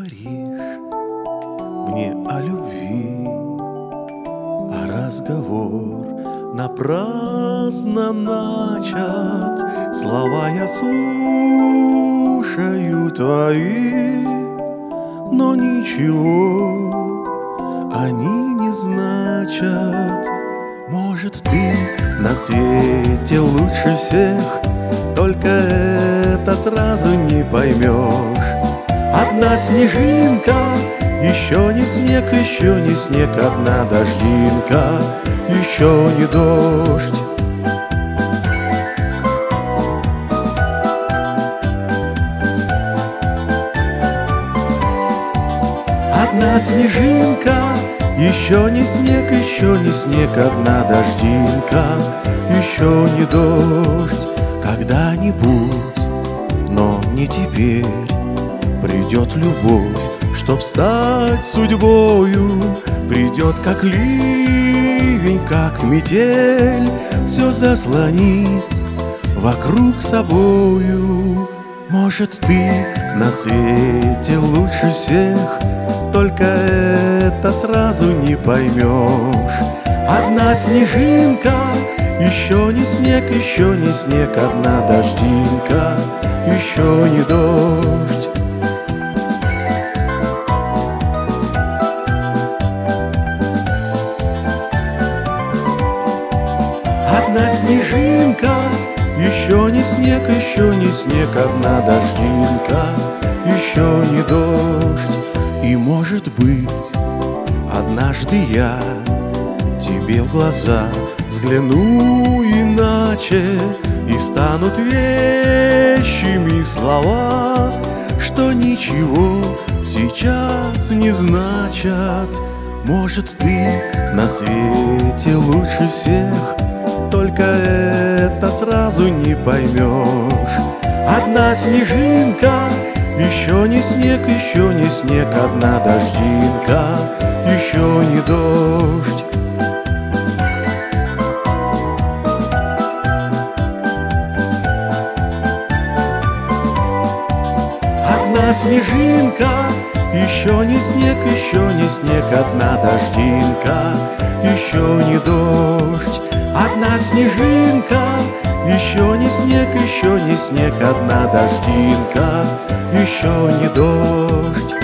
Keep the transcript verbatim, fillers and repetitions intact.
говоришь мне о любви, а разговор напрасно начат. Слова я слушаю твои, но ничего они не значат. Может, ты на свете лучше всех, только это сразу не поймешь. Одна снежинка, еще не снег, еще не снег. Одна дождинка, еще не дождь. Одна снежинка, еще не снег, еще не снег. Одна дождинка, еще не дождь. Когда-нибудь, но не теперь, придет любовь, чтоб стать судьбою. Придет как ливень, как метель, все заслонит вокруг собою. Может, ты на свете лучше всех, только это сразу не поймешь. Одна снежинка, еще не снег, еще не снег. Одна дождинка, еще не дождь. Одна снежинка, еще не снег, еще не снег. Одна дождинка, еще не дождь. И, может быть, однажды я тебе в глаза взгляну иначе, и станут вещими слова, что ничего сейчас не значат. Может, ты на свете лучше всех, только это сразу не поймешь. Одна снежинка, еще не снег, еще не снег. Одна дождинка, еще не дождь. Одна снежинка, еще не снег, еще не снег. Одна дождинка, еще не дождь. Одна снежинка, еще не снег, еще не снег. Одна дождинка, еще не дождь.